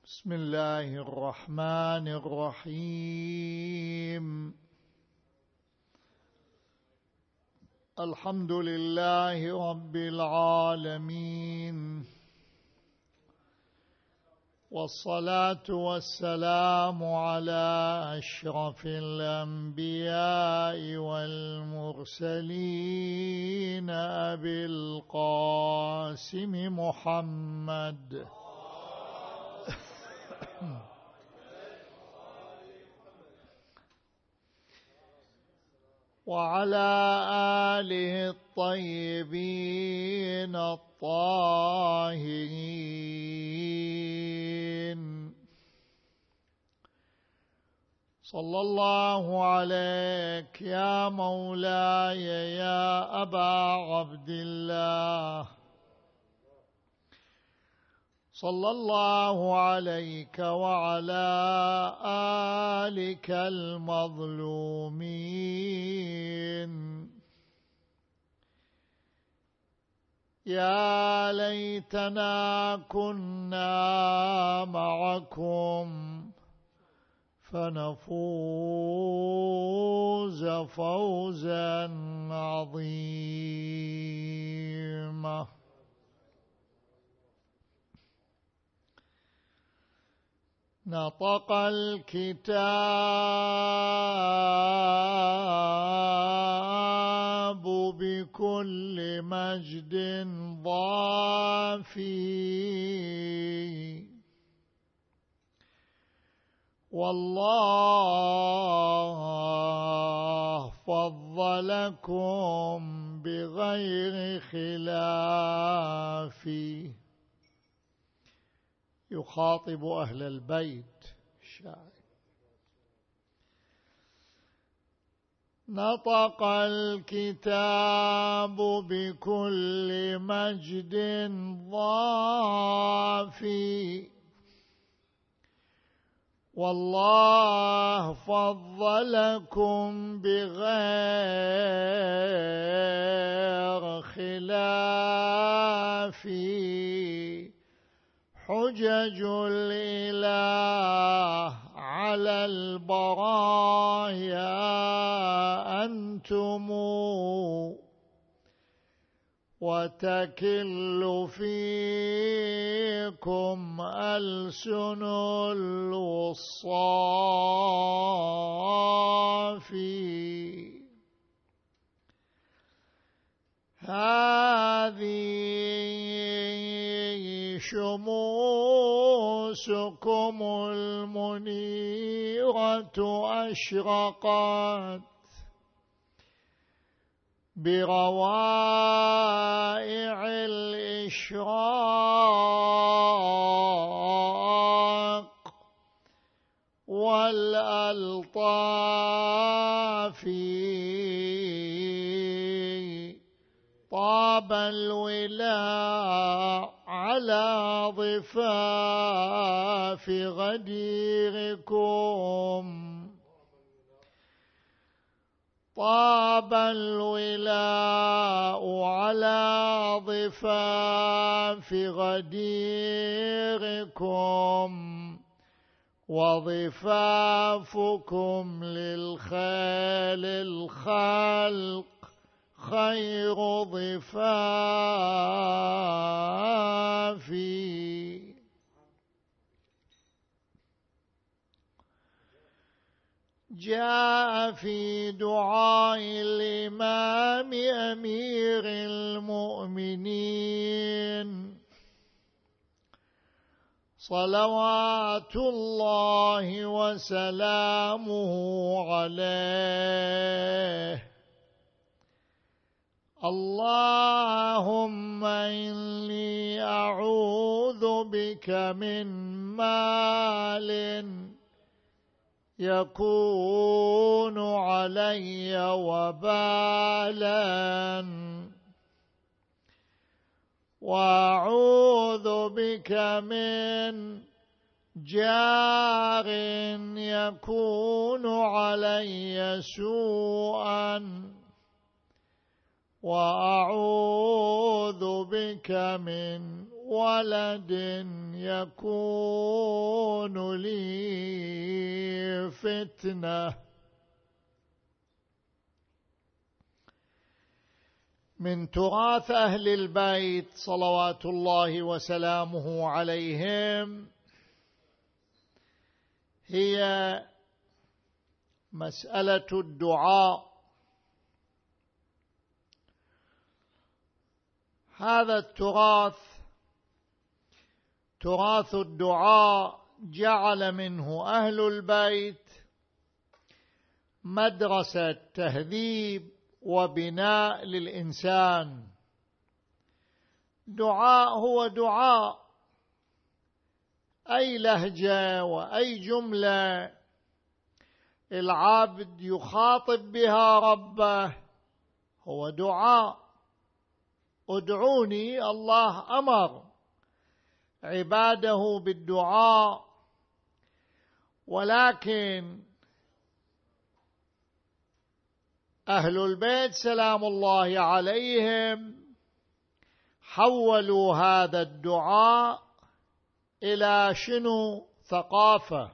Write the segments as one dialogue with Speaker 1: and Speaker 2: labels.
Speaker 1: بسم الله الرحمن الرحيم. الحمد لله رب العالمين، والصلاة والسلام على أشرف الأنبياء والمرسلين أبي القاسم محمد وعلى آله الطيبين الطاهرين. صلى الله عليك يا مولاي يا أبا عبد الله، صلى الله عليك وعلى آلك المظلومين. يا ليتنا كنا معكم فنفوز فوزا عظيما. نطق الكتاب بكل مجد ضافي، والله فضلكم بغير خلاف. يخاطب أهل البيت الشاعر. نطق الكتاب بكل مجد ضافي، والله فضلكم بغير خلاف. حجج الإله على البرايا أنتم، وتكل فيكم ألسن الوصافي. هذه شموسكم المنيرة أشرقت بروائع الإشراق والألطاف. طاب الولاء على ضفاف غديركم، طاب الولاء على ضفاف غديركم، وضفافكم للخيل الخلق خير ضفاف. جاء في دعاء الإمام أمير المؤمنين صلوات الله وسلامه عليه: اللهم إني أعوذ بك من مال يكون علي وبالا، وأعوذ بك من جار يكون علي سوءا، وأعوذ بك من ولد يكون لي فتنة. من تراث أهل البيت صلوات الله وسلامه عليهم هي مسألة الدعاء. هذا التراث، تراث الدعاء، جعل منه أهل البيت مدرسة تهذيب وبناء للإنسان. دعاء هو دعاء، أي لهجة وأي جملة العابد يخاطب بها ربه هو دعاء. ادعوني، الله أمر عباده بالدعاء، ولكن أهل البيت سلام الله عليهم حولوا هذا الدعاء إلى شنو؟ ثقافة.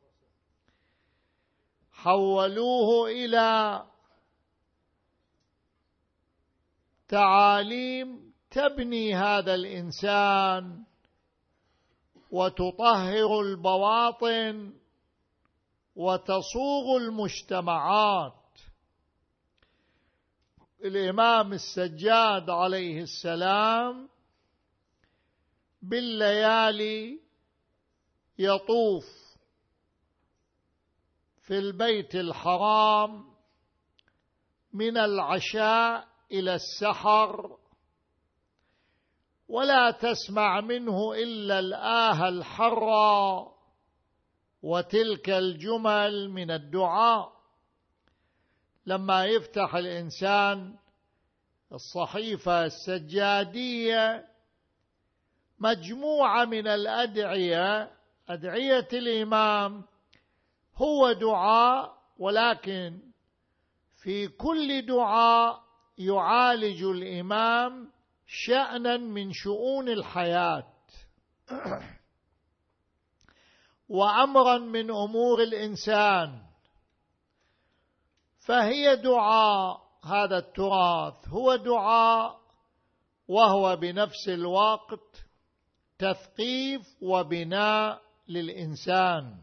Speaker 1: حولوه إلى تعاليم تبني هذا الإنسان وتطهر البواطن وتصوغ المجتمعات. الإمام السجاد عليه السلام بالليالي يطوف في البيت الحرام من العشاء إلى السحر، ولا تسمع منه إلا الآه الحرى وتلك الجمل من الدعاء. لما يفتح الإنسان الصحيفة السجادية مجموعة من الأدعية، أدعية الإمام هو دعاء، ولكن في كل دعاء يعالج الإمام شأنا من شؤون الحياة وأمرا من أمور الإنسان. فهي دعاء، هذا التراث هو دعاء، وهو بنفس الوقت تثقيف وبناء للإنسان.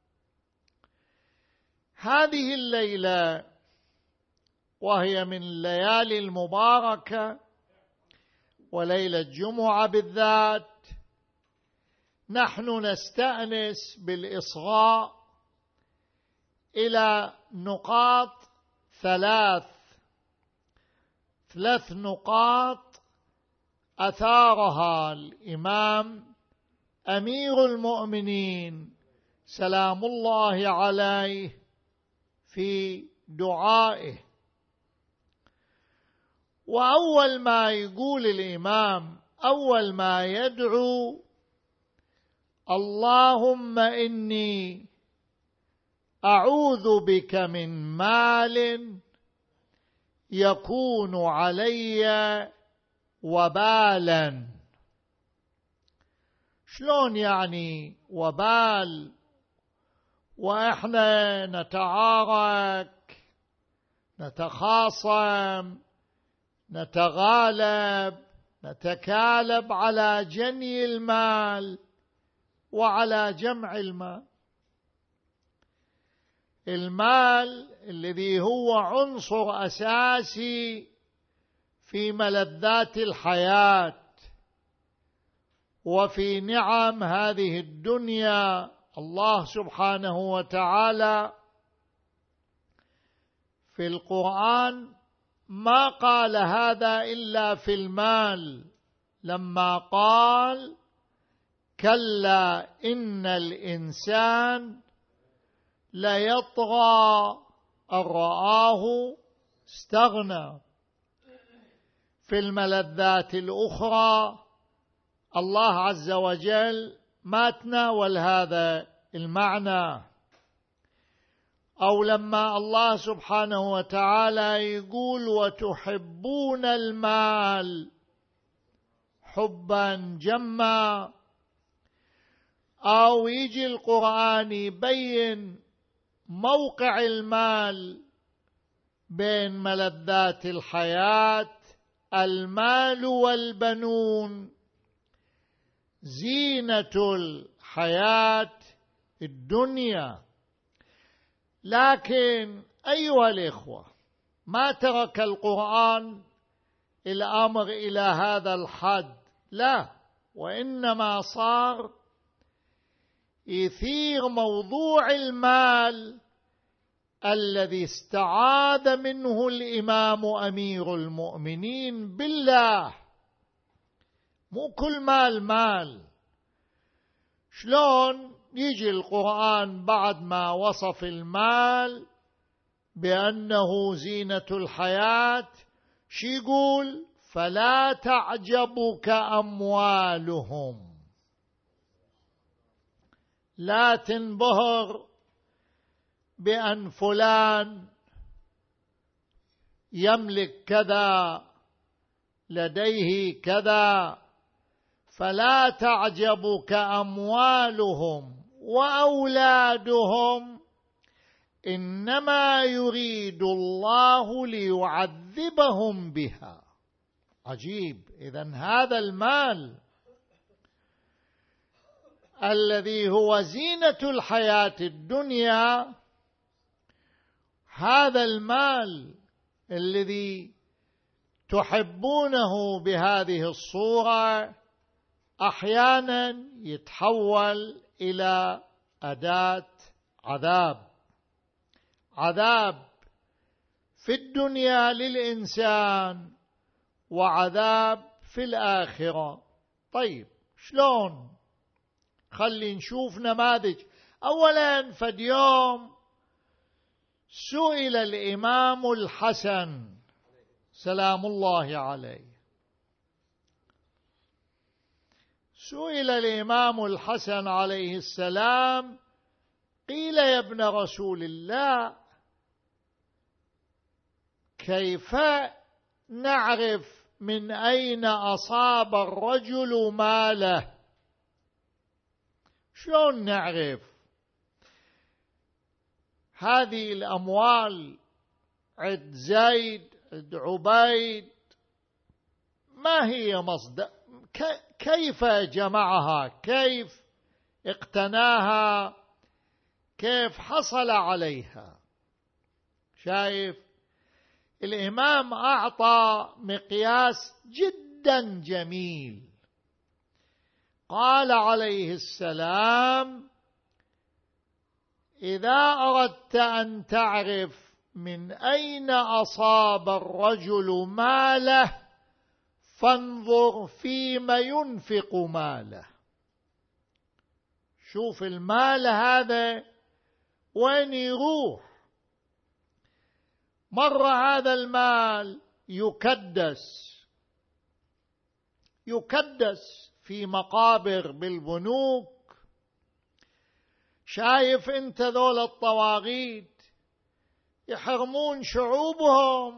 Speaker 1: هذه الليلة وهي من الليالي المباركة وليلة الجمعة بالذات، نحن نستأنس بالإصغاء إلى نقاط ثلاث نقاط أثارها الإمام أمير المؤمنين سلام الله عليه في دعائه. وأول ما يقول الإمام، أول ما يدعو: اللهم إني أعوذ بك من مال يكون علي وبالا. شلون يعني وبال؟ وإحنا نتعارك، نتخاصم، نتغالب، نتكالب على جني المال وعلى جمع المال. المال الذي هو عنصر أساسي في ملذات الحياة وفي نعم هذه الدنيا. الله سبحانه وتعالى في القرآن ما قال هذا إلا في المال، لما قال: كلا إن الإنسان ليطغى أن رآه استغنى. في الملذات الأخرى الله عز وجل ما تناول هذا المعنى. أو لما الله سبحانه وتعالى يقول: وتحبون المال حبا جما، أو يجي القرآن يبين موقع المال بين ملذات الحياة. المال والبنون زينة الحياة الدنيا. لكن أيها الإخوة، ما ترك القرآن الأمر إلى هذا الحد، لا، وإنما صار يثير موضوع المال الذي استعاذ منه الإمام أمير المؤمنين بالله. مو كل مال. شلون يجي القرآن بعد ما وصف المال بأنه زينة الحياة شي يقول؟ فلا تعجبك أموالهم، لا تنبهر بأن فلان يملك كذا، لديه كذا. فلا تعجبك أموالهم وأولادهم، إنما يريد الله ليعذبهم بها. عجيب. إذن هذا المال الذي هو زينة الحياة الدنيا، هذا المال الذي تحبونه بهذه الصورة أحيانا يتحول إلى أداة عذاب في الدنيا للإنسان، وعذاب في الآخرة. طيب شلون؟ خلي نشوف نماذج. أولا، فاليوم سئل الإمام الحسن سلام الله عليه، سئل الإمام الحسن عليه السلام، قيل يا ابن رسول الله، كيف نعرف من أين أصاب الرجل ماله؟ شلون نعرف هذه الأموال عند زيد عند عبيد ما هي مصدر؟ كيف جمعها؟ كيف اقتناها؟ كيف حصل عليها؟ شايف؟ الإمام أعطى مقياس جدا جميل. قال عليه السلام: إذا أردت أن تعرف من أين أصاب الرجل ماله فانظر فيما ينفق ماله. شوف المال هذا وين يروح. مرة هذا المال يكدس في مقابر بالبنوك. شايف انت ذول الطواغيت يحرمون شعوبهم،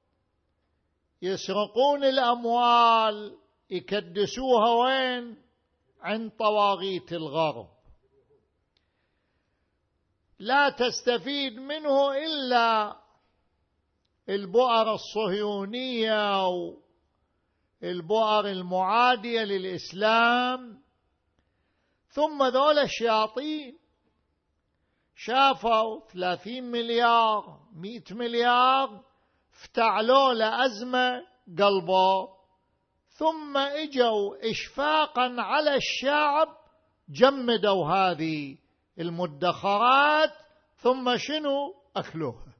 Speaker 1: يسرقون الأموال، يكدسوها وين؟ عند طواغيت الغرب. لا تستفيد منه إلا البؤر الصهيونية والبؤر المعادية للإسلام. ثم ذول الشياطين شافوا 30 مليار 100 مليار افتعلوا لأزمة قلبه، ثم اجوا إشفاقا على الشعب جمدوا هذه المدخرات، ثم شنو؟ أكلوها.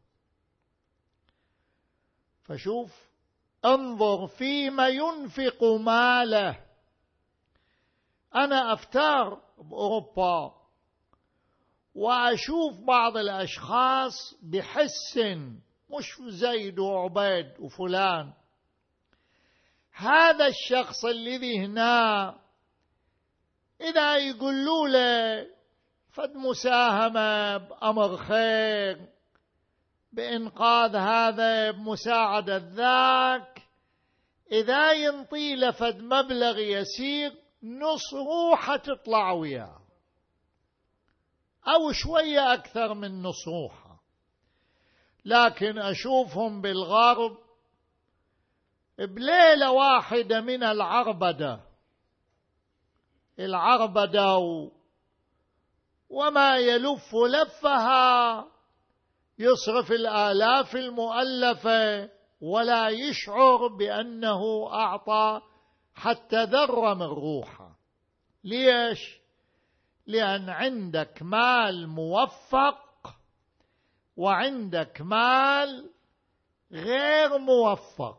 Speaker 1: فشوف، انظر فيما ينفق ماله. أنا أفتار بأوروبا وأشوف بعض الأشخاص بحس، مش زيد وعبيد وفلان، هذا الشخص الذي هنا إذا يقولوا له فد مساهمة بأمر خير، بإنقاذ هذا، بمساعدة ذاك، إذا ينطي لفد مبلغ يسير نص روحة تطلع وياه أو شوية أكثر من نص روحة. لكن أشوفهم بالغرب بليلة واحدة من العربدة وما يلف لفها يصرف الآلاف المؤلفة ولا يشعر بأنه أعطى حتى ذرة من روحه. ليش؟ لأن عندك مال موفق وعندك مال غير موفق.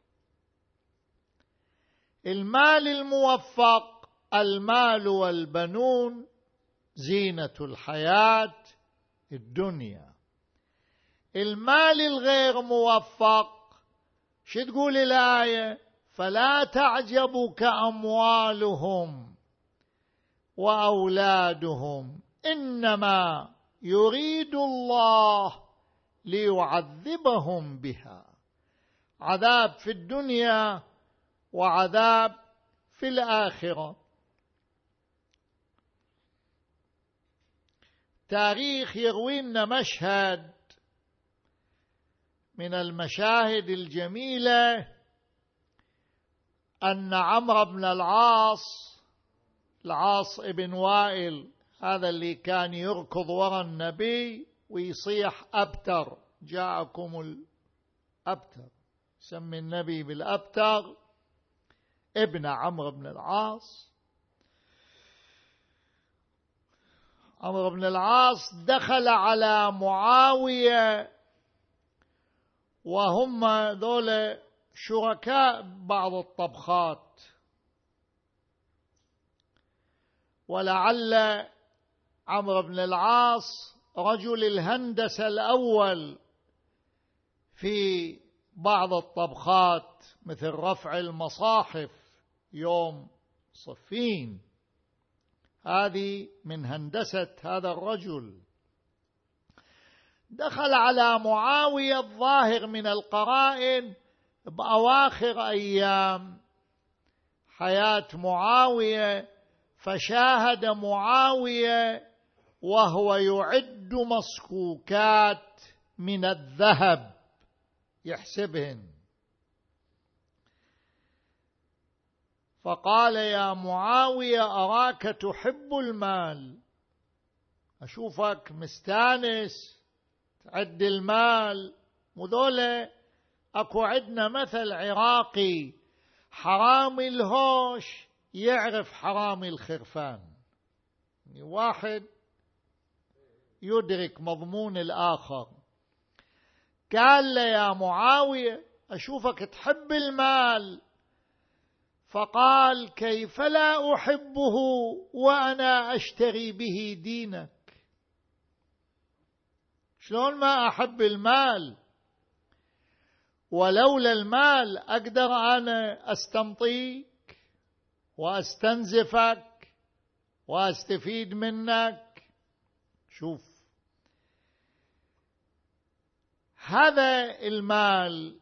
Speaker 1: المال الموفق المال والبنون زينة الحياة الدنيا. المال الغير موفق شو تقول الآية؟ فلا تعجبك أموالهم وأولادهم إنما يريد الله ليعذبهم بها، عذاب في الدنيا وعذاب في الآخرة. تاريخ يروي لنا مشهد من المشاهد الجميلة، أن عمرو بن العاص ابن وائل، هذا اللي كان يركض وراء النبي ويصيح أبتر، جاءكم الأبتر، سمي النبي بالأبتر، ابن عمرو بن العاص. عمرو بن العاص دخل على معاوية وهم ذول شركاء بعض الطبخات، ولعل عمرو بن العاص رجل الهندسة الأول في بعض الطبخات مثل رفع المصاحف يوم صفين، هذه من هندسة هذا الرجل. دخل على معاوية الظاهر من القرائن بأواخر أيام حياة معاوية، فشاهد معاوية وهو يعد مصكوكات من الذهب يحسبهن، فقال يا معاوية أراك تحب المال، أشوفك مستانس تعد المال، وذولا أكو عندنا مثل عراقي، حرامي الهوش يعرف حرامي الخرفان، يعني واحد يدرك مضمون الآخر. قال له يا معاوية أشوفك تحب المال، فقال كيف لا أحبه وأنا أشتري به دينك؟ شلون ما أحب المال؟ ولولا المال أقدر أنا أستمطيك وأستنزفك وأستفيد منك. شوف هذا المال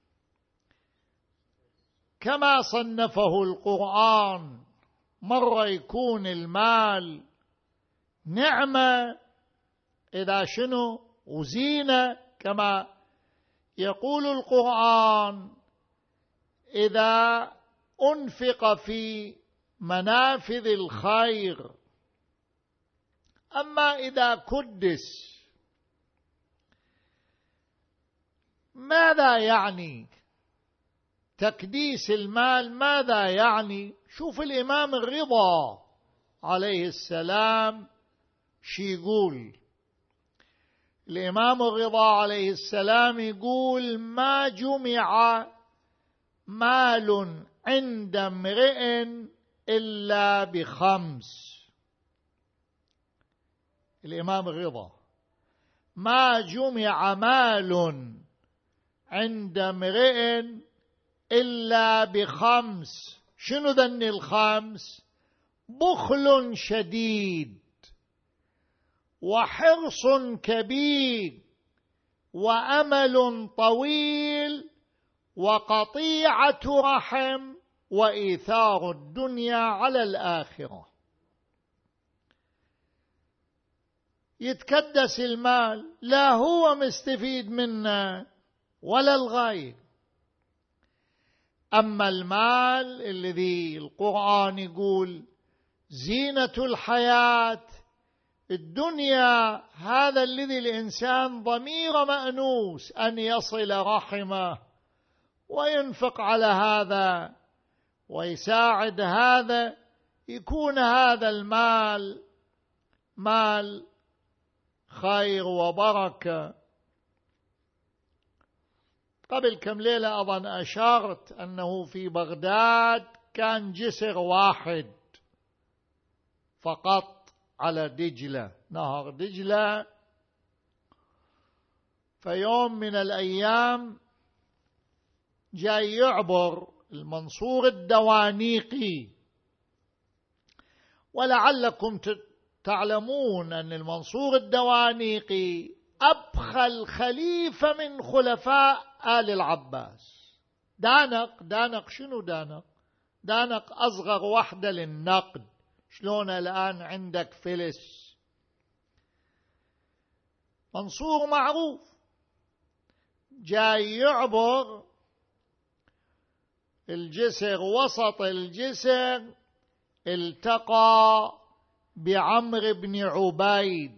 Speaker 1: كما صنفه القرآن، مرة يكون المال نعمة إذا شنو وزينة، كما يقول القرآن إذا أنفق في منافذ الخير. أما إذا كدس ماذا يعني تكديس المال؟ ماذا يعني؟ شوف الإمام الرضا عليه السلام شي يقول. الإمام الرضا عليه السلام يقول ما جمع مال عند امرئ إلا بخمس. الإمام الرضا ما جمع مال عند امرئ إلا بخمس. شنو ذن الخمس؟ بخل شديد وحرص كبير وأمل طويل وقطيعة رحم وإيثار الدنيا على الآخرة. يتكدس المال، لا هو مستفيد منه ولا الغير. أما المال الذي القرآن يقول زينة الحياة الدنيا، هذا الذي الإنسان ضمير مأنوس أن يصل رحمه وينفق على هذا ويساعد هذا، يكون هذا المال مال خير وبركة. قبل كم ليلة أظن أشرت أنه في بغداد كان جسر واحد فقط على دجلة، نهر دجلة. فيوم من الأيام جاي يعبر المنصور الدوانيقي، ولعلكم تعلمون أن المنصور الدوانيقي أبخل خليفة من خلفاء آل العباس. دانق شنو دانق؟ دانق أصغر وحدة للنقد، شلون الآن عندك فلس. منصور معروف، جاي يعبر الجسر، وسط الجسر التقى بعمرو بن عبيد.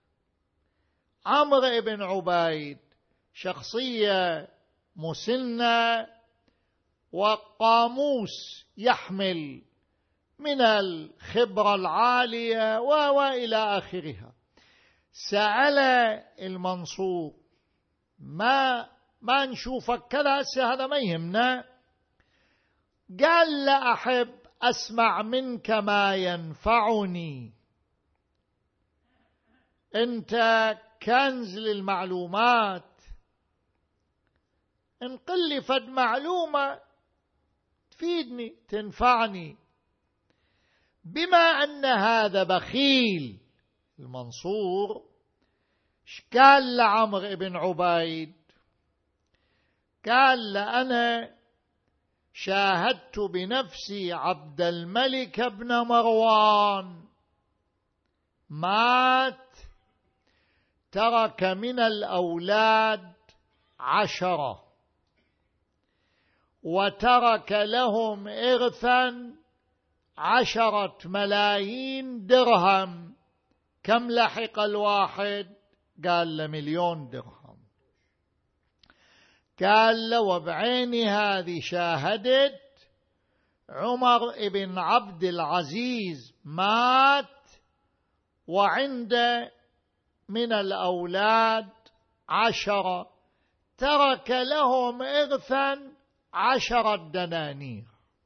Speaker 1: عمرو بن عبيد شخصية مسنة وقاموس يحمل من الخبرة العالية وإلى آخرها. سأل المنصور ما نشوفك كذا، هذا ما يهمنا. قال لا أحب أسمع منك ما ينفعني، أنت كنز للمعلومات، انقل لي فد معلومة تفيدني تنفعني. بما أن هذا بخيل المنصور، قال لعمرو بن عبيد، قال أنا شاهدت بنفسي عبد الملك بن مروان مات، ترك من الأولاد 10، وترك لهم إرثا 10 ملايين درهم. كم لحق الواحد؟ قال له 1,000,000 درهم. قال له وبعيني هذه شاهدت عمر بن عبد العزيز مات وعنده من الأولاد 10، ترك لهم إرثا 10 دنانير.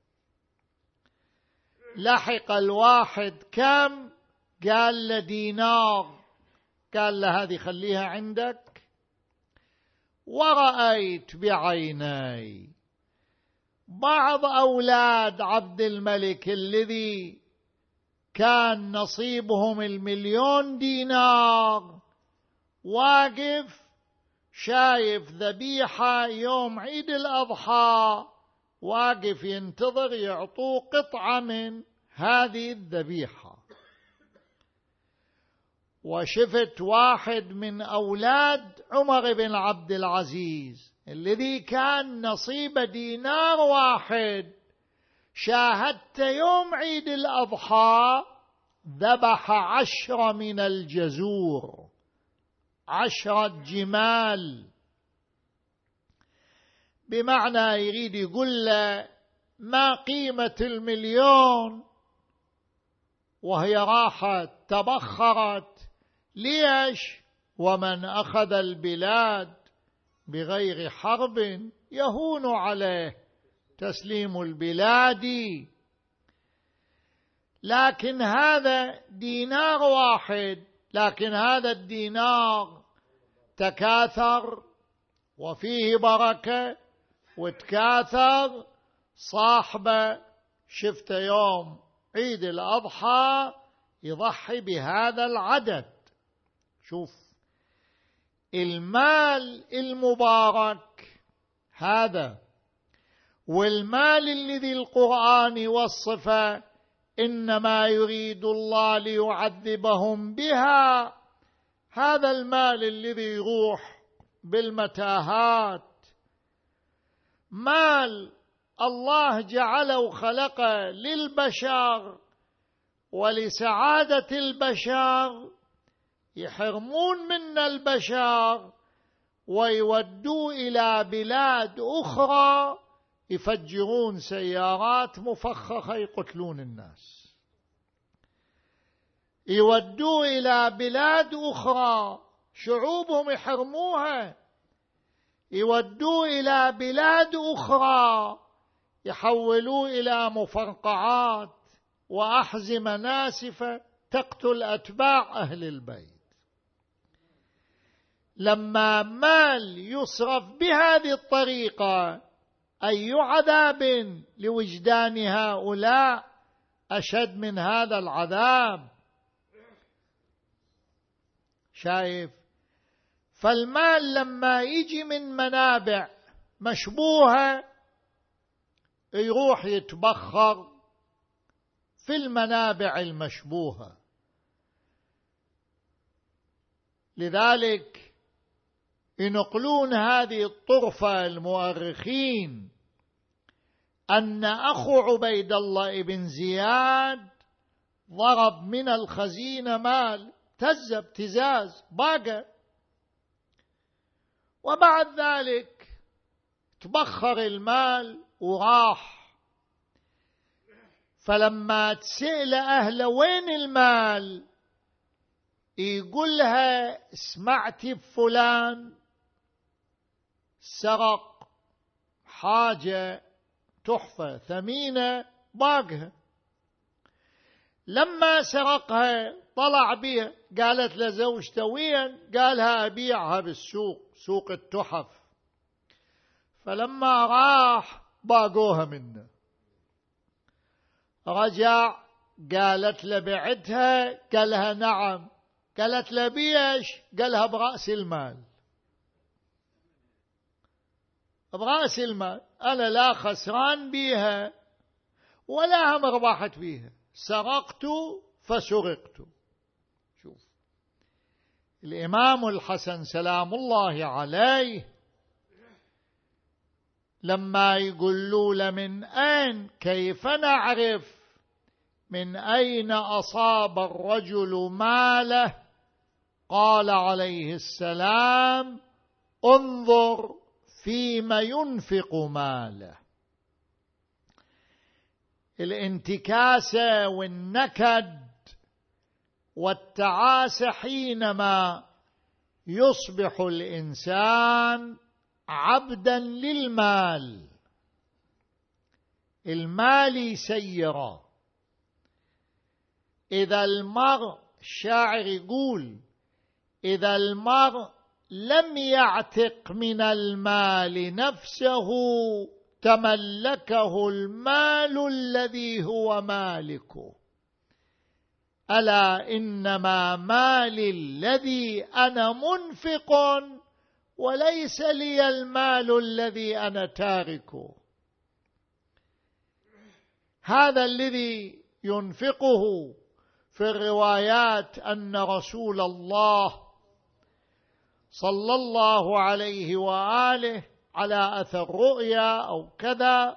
Speaker 1: لحق الواحد كم؟ قال له دينار. قال له هذه خليها عندك. ورأيت بعيني بعض أولاد عبد الملك الذي كان نصيبهم 1,000,000 دينار واقف شايف ذبيحة يوم عيد الأضحى، واقف ينتظر يعطوه قطعة من هذه الذبيحة. وشفت واحد من أولاد عمر بن عبد العزيز الذي كان نصيب دينار واحد، شاهدت يوم عيد الأضحى ذبح 10 من الجزور، 10 جمال. بمعنى يريد يقول له ما قيمة 1,000,000 وهي راحت تبخرت. ليش؟ ومن أخذ البلاد بغير حرب يهون عليه تسليم البلاد. لكن هذا دينار واحد، لكن هذا الدينار تكاثر وفيه بركة وتكاثر. صاحبه شفت يوم عيد الأضحى يضحي بهذا العدد. شوف المال المبارك هذا والمال الذي القرآن يوصفه إنما يريد الله ليعذبهم بها، هذا المال الذي يروح بالمتاهات مال الله جعله وخلقه للبشر ولسعادة البشر، يحرمون من البشر ويودوا إلى بلاد أخرى يفجرون سيارات مفخخة يقتلون الناس، يودوا إلى بلاد أخرى شعوبهم يحرموها، يودوا إلى بلاد أخرى يحولوا إلى مفرقعات وأحزمة ناسفة تقتل أتباع أهل البيت. لما مال يصرف بهذه الطريقة أي عذاب لوجدان هؤلاء أشد من هذا العذاب. شايف؟ فالمال لما يجي من منابع مشبوهة يروح يتبخر في المنابع المشبوهة. لذلك ينقلون هذه الطرفة المؤرخين أن أخو عبيد الله بن زياد ضرب من الخزينة مال اهتز ابتزاز باقى، وبعد ذلك تبخر المال وراح. فلما تسأل أهله وين المال يقولها سمعتي بفلان سرق حاجة تحفة ثمينة باقها، لما سرقها طلع بها، قالت لزوجته وين؟ قالها أبيعها بالسوق، سوق التحف. فلما راح باقوها منه، رجع قالت له بعتها؟ قالها نعم. قالت له بيش؟ قالها برأس المال. برأس المال، أنا لا خسران بيها ولا هم ربحت بيها، سرقت فسرقت. شوف الإمام الحسن سلام الله عليه لما يقولوا له من أين، كيف نعرف من أين أصاب الرجل ماله؟ قال عليه السلام انظر فيما ينفق ماله. الانتكاسة والنكد والتعاسة حينما يصبح الإنسان عبدا للمال، المال يسيره. إذا المرء، الشاعر يقول إذا المرء لم يعتق من المال نفسه تملكه المال الذي هو مالكه. ألا إنما مالي الذي أنا منفق وليس لي المال الذي أنا تاركه. هذا الذي ينفقه في الروايات أن رسول الله صلى الله عليه وآله على أثر رؤيا أو كذا،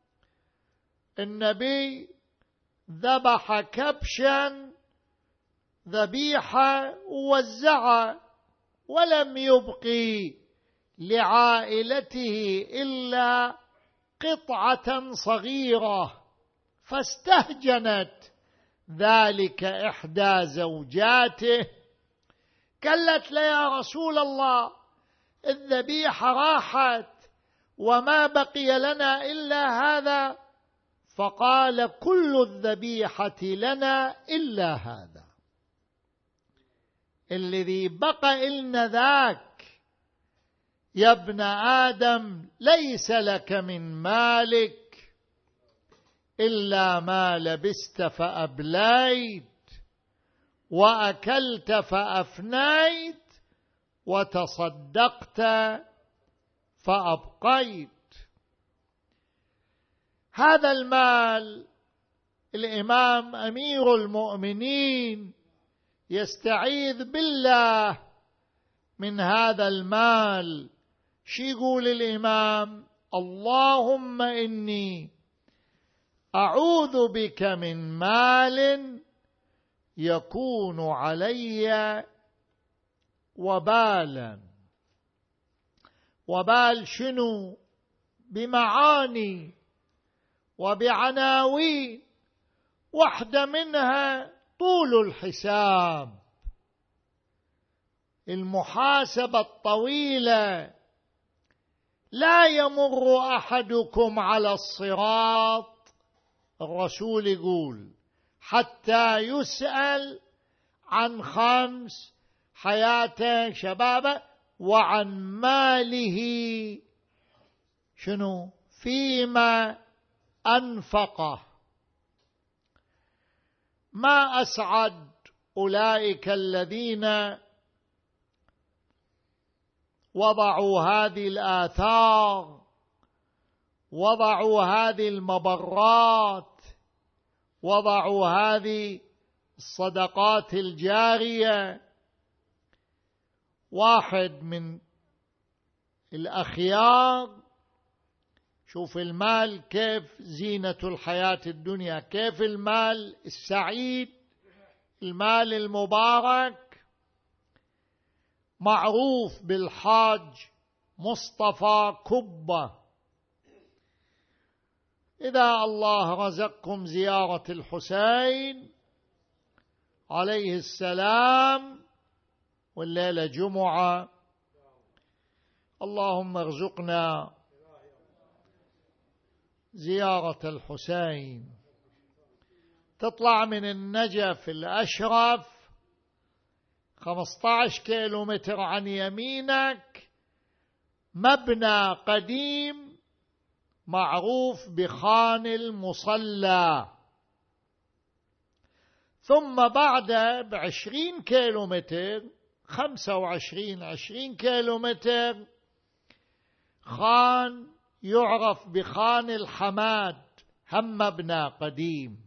Speaker 1: النبي ذبح كبشا ذبيحة ووزعها ولم يبقي لعائلته إلا قطعة صغيرة، فاستهجنت ذلك إحدى زوجاته، قالت له يا رسول الله الذبيحة راحت وما بقي لنا إلا هذا، فقال كل الذبيحة لنا إلا هذا، الذي بقى إلنا ذاك. يا ابن آدم ليس لك من مالك إلا ما لبست فأبليت وأكلت فأفنيت وتصدقت فأبقيت. هذا المال الإمام أمير المؤمنين يستعيذ بالله من هذا المال. شو يقول الإمام؟ اللهم إني أعوذ بك من مال يكون علي وبالا. وبال شنو؟ بمعاني وبعناوين، واحدة منها طول الحساب، المحاسبة الطويلة. لا يمر أحدكم على الصراط، الرسول يقول، حتى يسأل عن 5: حياته، شبابه، وعن ماله شنو؟ فيما أنفقه. ما أسعد أولئك الذين وضعوا هذه الآثار، وضعوا هذه المبرات، وضعوا هذه الصدقات الجارية. واحد من الأخيار، شوف المال كيف زينة الحياة الدنيا، كيف المال السعيد، المال المبارك، معروف بالحاج مصطفى كبة. إذا الله رزقكم زيارة الحسين عليه السلام، والليلة جمعة، اللهم ارزقنا زيارة الحسين. تطلع من النجف الأشرف 15 كيلومتر عن يمينك مبنى قديم معروف بخان المصلى، ثم بعد 20 كيلومتر 20 كيلومتر خان يعرف بخان الحماد، هم مبنى قديم.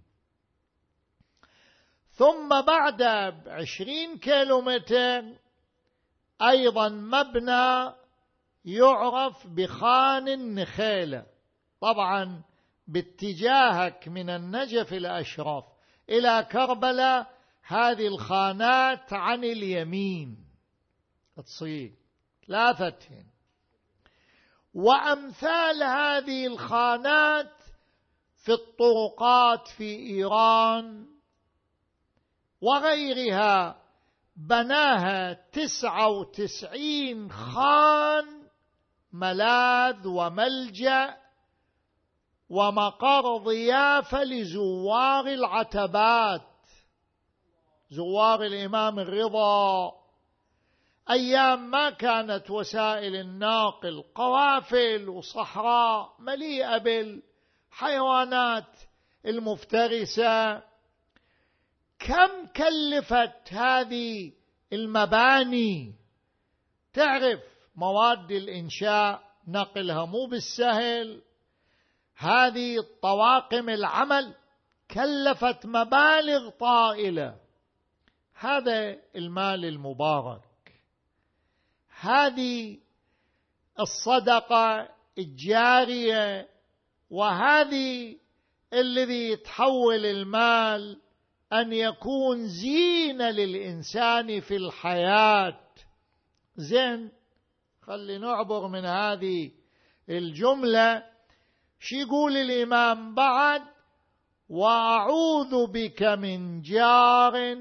Speaker 1: ثم بعد 20 كيلومتر أيضا مبنى يعرف بخان النخيلة. طبعا باتجاهك من النجف الأشرف إلى كربلاء هذه الخانات عن اليمين تصير 3. وأمثال هذه الخانات في الطرقات في إيران وغيرها بناها 99 خان ملاذ وملجأ ومقر ضيافة لزوار العتبات، زوار الإمام الرضا، أيام ما كانت وسائل الناقل، قوافل وصحراء مليئة بالحيوانات المفترسة. كم كلفت هذه المباني؟ تعرف مواد الإنشاء نقلها مو بالسهل، هذه الطواقم العمل كلفت مبالغ طائلة. هذا المال المبارك، هذه الصدقة الجارية، وهذه الذي يتحول المال أن يكون زينة للإنسان في الحياة. زين، خلي نعبر من هذه الجملة. شو يقول الإمام بعد؟ وأعوذ بك من جار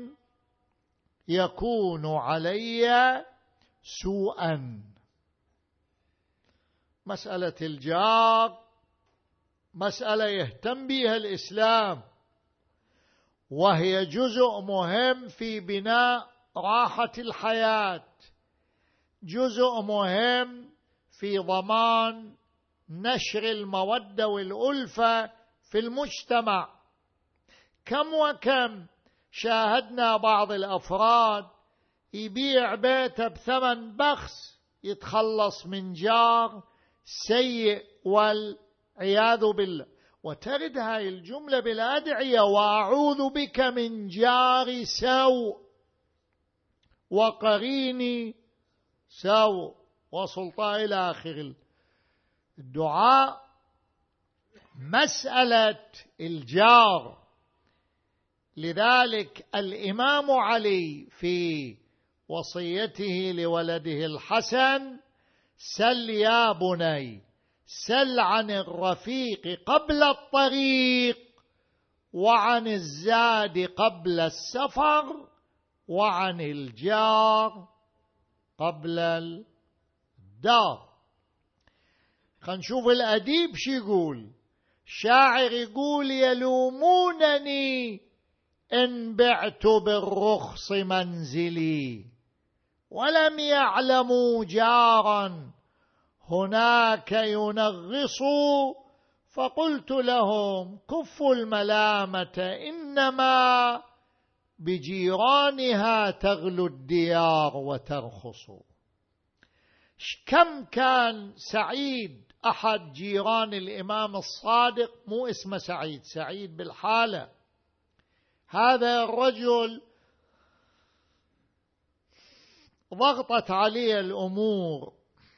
Speaker 1: يكون علي سوءا. مسألة الجار مسألة يهتم بها الإسلام، وهي جزء مهم في بناء راحة الحياة، جزء مهم في ضمان نشر المودة والألفة في المجتمع. كم وكم شاهدنا بعض الأفراد يبيع بيته بثمن بخس يتخلص من جار سيء والعياذ بالله، وترد هاي الجملة بالأدعية: وأعوذ بك من جار سوء وقرين سوء وسلطان إلى آخر الدعاء. مسألة الجار، لذلك الإمام علي في وصيته لولده الحسن: سل يا بني، سل عن الرفيق قبل الطريق، وعن الزاد قبل السفر، وعن الجار قبل الدار. خلينا نشوف الأديب شو يقول. شاعر يقول: يلومونني إن بعت بالرخص منزلي، ولم يعلموا جارا هناك ينغص، فقلت لهم كفوا الملامة، إنما بجيرانها تغلو الديار وترخص. كم كان سعيد أحد جيران الإمام الصادق، مو اسمه سعيد، سعيد بالحالة، هذا الرجل ضغطت عليه الأمور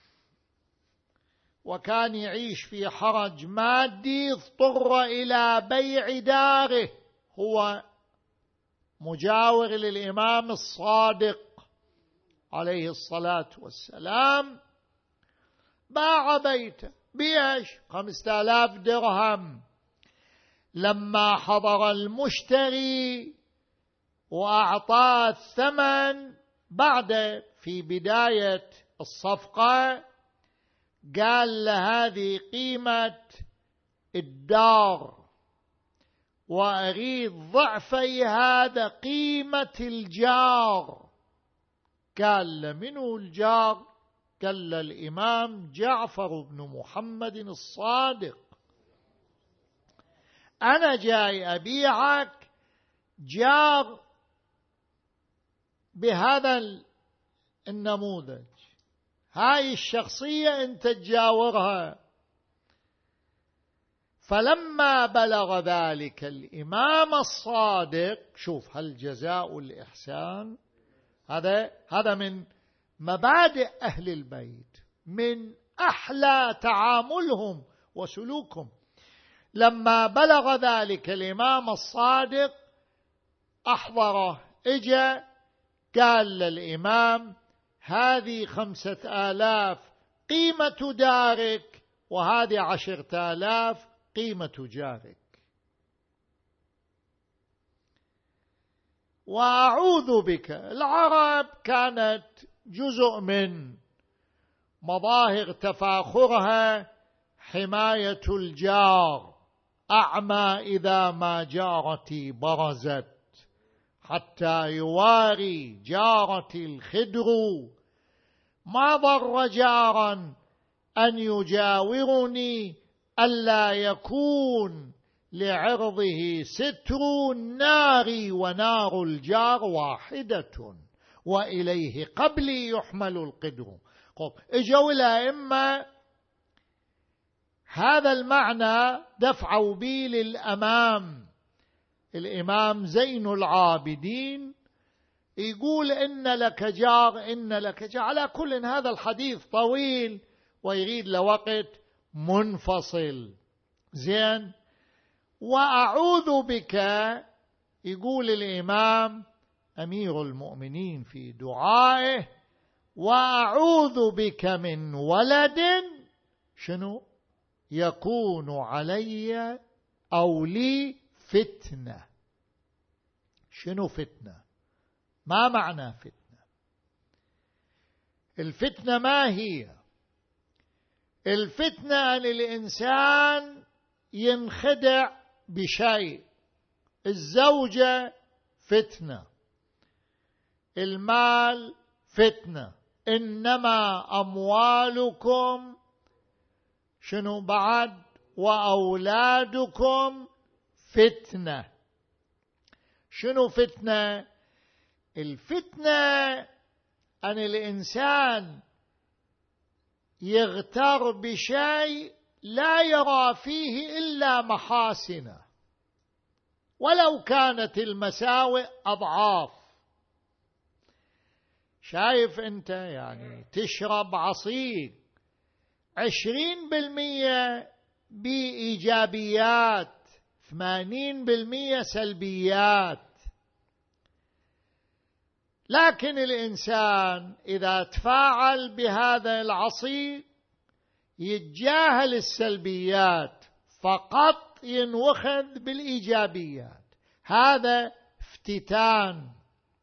Speaker 1: وكان يعيش في حرج مادي، اضطر إلى بيع داره. هو مجاور للإمام الصادق عليه الصلاة والسلام، باع بيته بيش 5000 درهم. لما حضر المشتري وأعطاه الثمن بعد في بداية الصفقة، قال له: هذه قيمة الدار، وأريد ضعفي هذا قيمة الجار. قال له: منو الجار؟ قال له: الإمام جعفر بن محمد الصادق، أنا جاي أبيعك جار بهذا النموذج، هاي الشخصية أنت تجاورها. فلما بلغ ذلك الإمام الصادق، شوف هالجزاء والإحسان، هذا من مبادئ أهل البيت، من أحلى تعاملهم وسلوكهم. لما بلغ ذلك الإمام الصادق أحضره، إجا قال للإمام: هذه 5000 قيمة دارك، وهذه 10,000 قيمة جارك. وأعوذ بك. العرب كانت جزء من مظاهر تفاخرها حماية الجار. أعمى إذا ما جارتي برزت، حتى يواري جارتي الخدر، ما ضر جارا أن يجاورني، ألا يكون لعرضه ستر، النار ونار الجار واحدة، وإليه قبلي يحمل القدر. اجوا الأئمة هذا المعنى دفعوا به للأمام. الإمام زين العابدين يقول: إن لك جار، إن لك جار. على كل هذا الحديث طويل ويريد لوقت منفصل. زين. وأعوذ بك، يقول الإمام أمير المؤمنين في دعائه: وأعوذ بك من ولد شنو يكون علي أو لي فتنة. شنو فتنة؟ ما معنى فتنة؟ الفتنة ما هي؟ الفتنة أن الإنسان ينخدع بشيء. الزوجة فتنة، المال فتنة، إنما أموالكم شنو بعد؟ وأولادكم فتنة. شنو فتنة؟ الفتنة أن الإنسان يغتر بشيء لا يرى فيه إلا محاسنه ولو كانت المساوئ أضعاف. شايف أنت يعني تشرب عصير 20% بإيجابيات 80% سلبيات، لكن الإنسان إذا تفاعل بهذا العصير يتجاهل السلبيات، فقط ينوخذ بالإيجابيات. هذا افتتان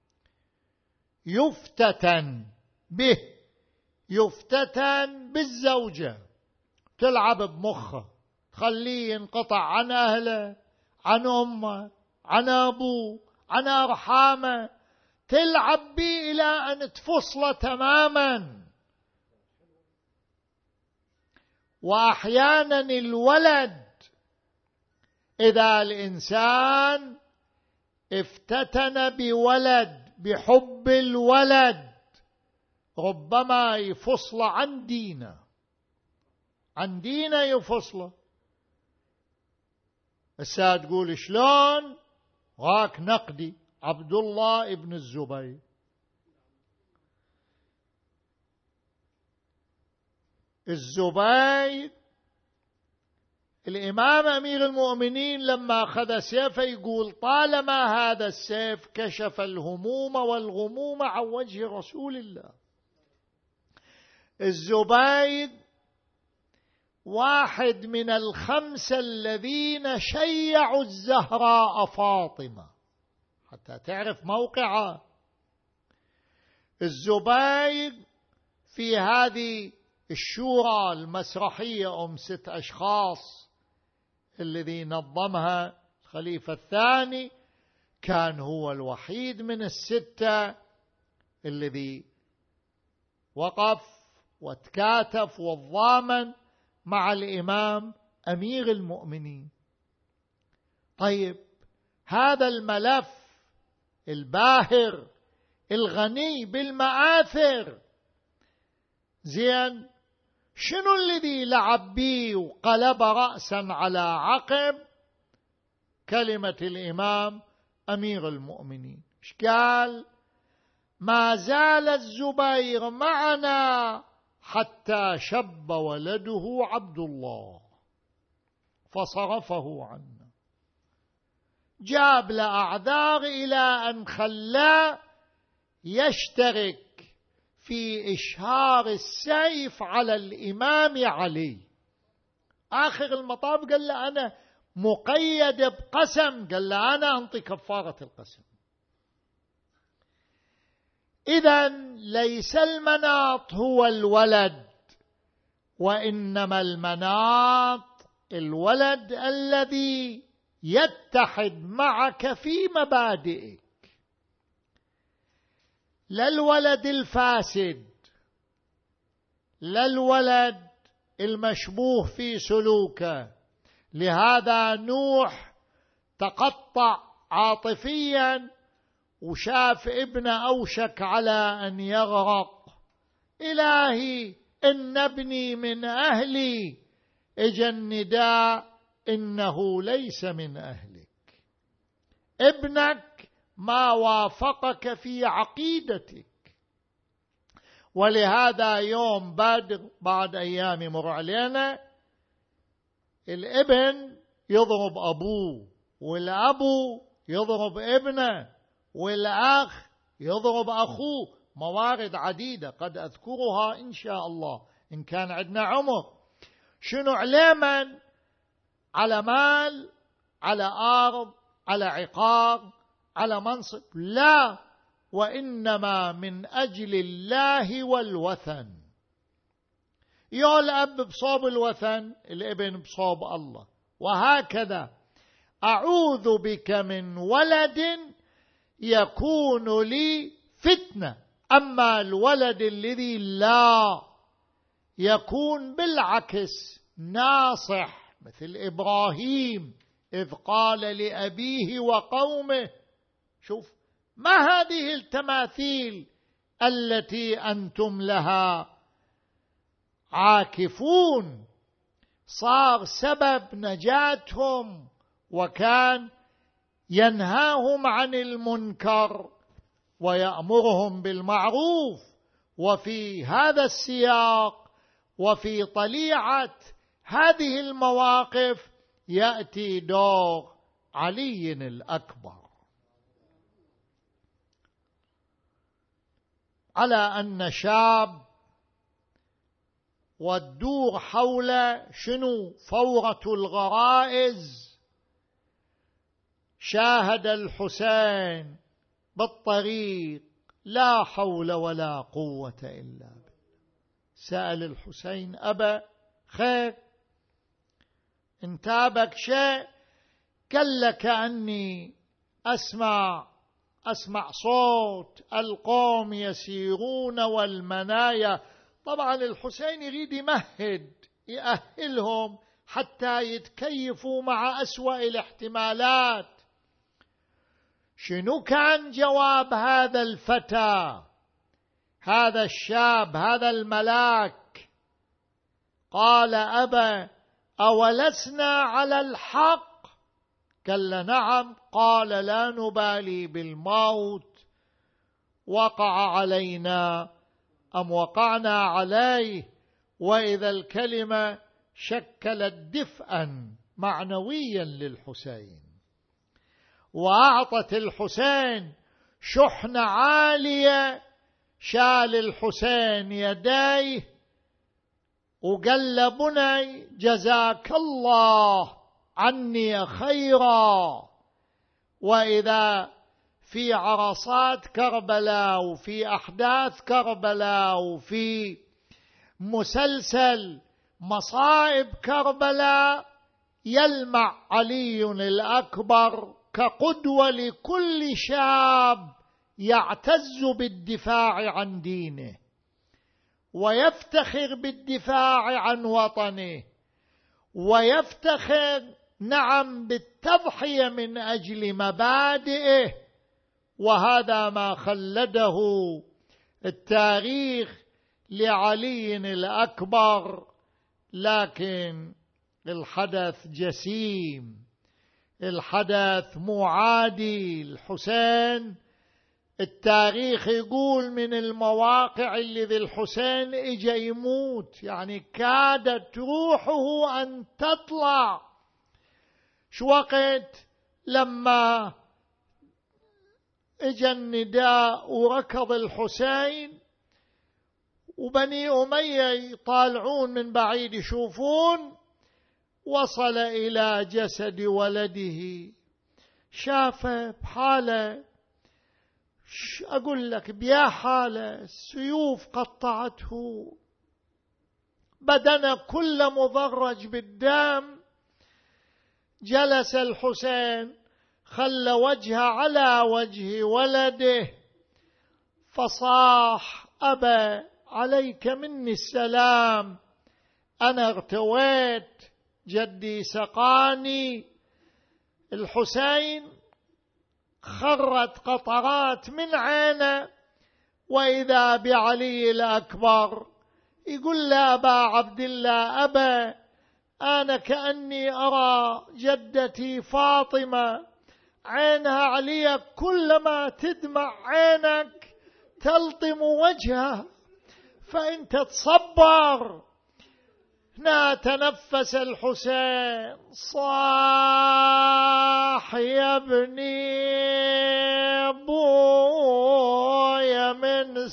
Speaker 1: يفتتن به، يفتتن بالزوجة، تلعب بمخه، تخليه ينقطع عن أهله، عن أمه، عن أبوه، عن أرحامه، تلعب به إلى أن تفصله تماما. وأحيانا الولد، إذا الإنسان افتتن بولد بحب الولد، ربما يفصل عن دينه، عن دينه يفصله. الساعة تقول شلون؟ غاك نقدي عبد الله ابن الزبير. الزبير الإمام أمير المؤمنين لما أخذ سيفه يقول طالما هذا السيف كشف الهموم والغموم عن وجه رسول الله. الزبير واحد من 5 الذين شيعوا الزهراء فاطمة، حتى تعرف موقعه. الزبير في هذه الشورى المسرحية 6 أشخاص الذي نظمها الخليفة الثاني، كان هو الوحيد من 6 الذي وقف وتكاتف والضامن مع الإمام أمير المؤمنين. طيب، هذا الملف الباهر الغني بالمآثر، زين، شنو الذي لعب بيه وقلب رأسا على عقب؟ كلمة الإمام أمير المؤمنين. إيش قال؟ ما زال الزبير معنا حتى شب ولده عبد الله فصرفه عنا. جاب له أعذار إلى أن خلاه يشترك في إشهار السيف على الإمام علي. آخر المطاف قال له أنا مقيد بقسم، قال له أنا أنطي كفارة القسم. إذن ليس المناط هو الولد، وإنما المناط الولد الذي يتحد معك في مبادئك، لا الولد الفاسد، لا الولد المشبوه في سلوكه. لهذا نوح تقطع عاطفيا وشاف ابنه أوشك على أن يغرق، إلهي إن ابني من أهلي، اجى النداء إنه ليس من أهلك، ابنك ما وافقك في عقيدتك. ولهذا يوم بعد أيام مر علينا الابن يضرب أبوه، والأبو يضرب ابنه، والأخ يضرب أخوه. موارد عديدة قد أذكرها إن شاء الله إن كان عندنا عمر. شنو علما؟ على مال، على أرض، على عقار، على منصب؟ لا، وإنما من أجل الله والوثن. يا الأب بصوب الوثن، الابن بصوب الله، وهكذا. أعوذ بك من ولد يكون لي فتنة. أما الولد الذي لا يكون بالعكس ناصح، مثل إبراهيم إذ قال لأبيه وقومه، شوف ما هذه التماثيل التي أنتم لها عاكفون؟ صار سبب نجاتهم، وكان ينهاهم عن المنكر ويأمرهم بالمعروف. وفي هذا السياق وفي طليعة هذه المواقف يأتي دور علي الأكبر، على أن شاب والدور حول شنو فورة الغرائز شاهد الحسين بالطريق، لا حول ولا قوة إلا بالله. سأل الحسين: أبا خير انتابك شيء؟ قال: لك أني أسمع صوت القوم يسيرون والمنايا. طبعا الحسين يريد يأهلهم حتى يتكيفوا مع أسوأ الاحتمالات. شنو كان جواب هذا الفتى، هذا الشاب، هذا الملاك؟ قال: أبا أولسنا على الحق؟ قال: نعم. قال: لا نبالي بالموت وقع علينا أم وقعنا عليه، وإذا الكلمة شكلت دفئا معنويا للحسين، وأعطت الحسين شحنة عالية. شال الحسين يديه وقال: بني جزاك الله عني خيرا. وإذا في عرصات كربلاء وفي أحداث كربلاء وفي مسلسل مصائب كربلاء يلمع علي الأكبر كقدوة لكل شاب يعتز بالدفاع عن دينه ويفتخر بالدفاع عن وطنه ويفتخر بالتضحية من أجل مبادئه. وهذا ما خلده التاريخ لعلي الأكبر. لكن الحدث جسيم، الحدث مو عادي. الحسين التاريخ يقول من المواقع اللي ذي الحسين اجا يموت، يعني كادت روحه أن تطلع. شو وقت لما اجا النداء وركض الحسين وبني أمية يطالعون من بعيد يشوفون، وصل إلى جسد ولده، شافه بحالة أقول لك بيا حالة، السيوف قطعته، بدنه كله مضرج بالدم. جلس الحسين خلى وجهه على وجه ولده فصاح: أبا عليك مني السلام، أنا ارتويت، جدي سقاني. الحسين خرت قطرات من عينه، وإذا بعلي الأكبر يقول له: أبا عبد الله، أبا أنا كأني أرى جدتي فاطمة عينها عليك، كلما تدمع عينك تلطم وجهها، فأنت تصبر. هنا تنفس الحسين، صاح: يا ابني بويا من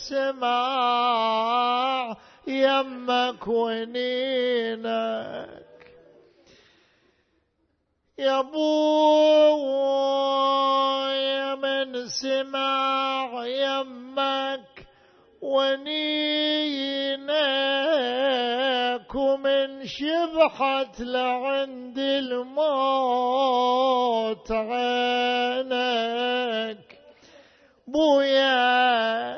Speaker 1: سماع يمك ونينك، يا بويا من سماع يمك ونينك، ومن شبحت لعند الموت عينك. بويا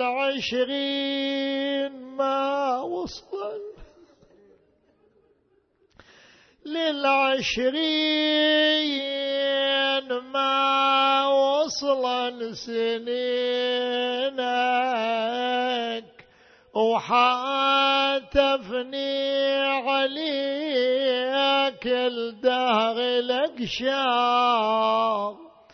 Speaker 1: لل20 ما وصل، لل20 ما وصل سنينك، وحاتفني عليك الدهر لك شاق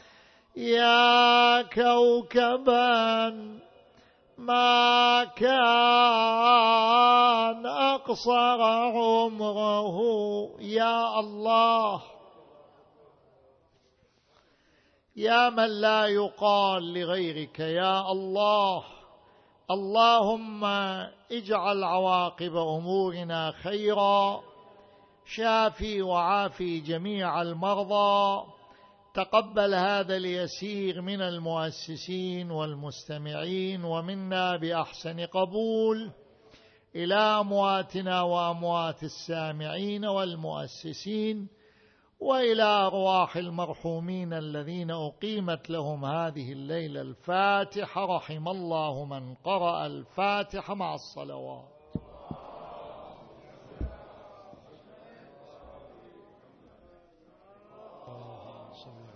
Speaker 1: يا كوكبا ما كان أقصر عمره. يا الله، يا من لا يقال لغيرك يا الله. اللهم اجعل عواقب أمورنا خيرا، شافي وعافي جميع المرضى. تقبل هذا اليسير من المؤسسين والمستمعين ومنا بأحسن قبول، إلى أمواتنا وأموات السامعين والمؤسسين، وإلى أرواح المرحومين الذين أقيمت لهم هذه الليلة الفاتحة. رحم الله من قرأ الفاتحة مع الصلوات.